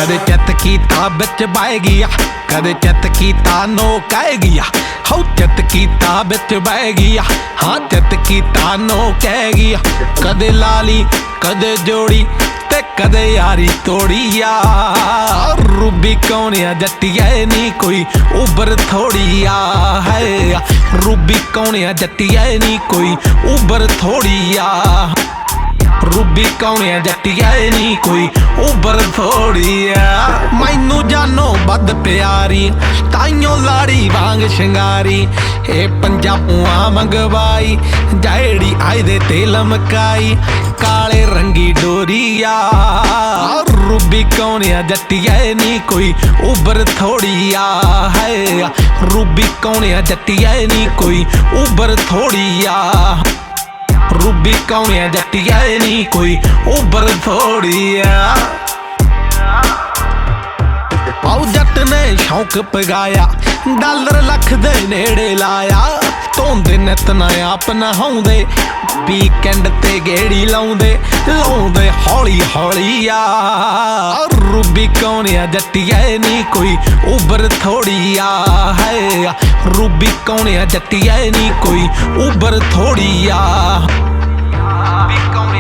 कदे चित कीता बिच बह गया, कदे चित कीता नो कह गया। हो चित कीता बिच बह गया, हाँ चित कीता नो कह गया। कदे लाली कदे जोड़ी ते कदे यारी तोड़िया। रूबी कौनिया जट्टिया नी कोई उबर थोड़िया है। रूबी कौनिया जट्टिया नी कोई उबर थोड़िया। रूबी कौनिया जट्टिया नी कोई उबर थोड़िया। मैनू जानो बद प्यारी ताइयों लाड़ी वांग शिंगारी। ए पंजाबुआ मंगवाई जैड़ी आए दे ते लमकाई। काले रंगी डोरिया। रूबी कौनिया जट्टिया नी कोई उबर थोड़िया है। रूबी कौनिया जट्टिया नी कोई उबर थोड़िया। रूबी कौनिया जट्टिया नी कोई उबर थोड़िया। आओ जट ने शौक पगाया, डॉलर लख दे नेड़े लाया। धोंदे नित ना आप नहाउंदे, वीकेंड ते गेड़ी लाउंदे लाउंदे हौली हौलिया। रूबी कौनिया जट्टिया नी कोई उबर थोड़िया है। रूबी कौनिया जट्टिया नी कोई उबर थोड़िया।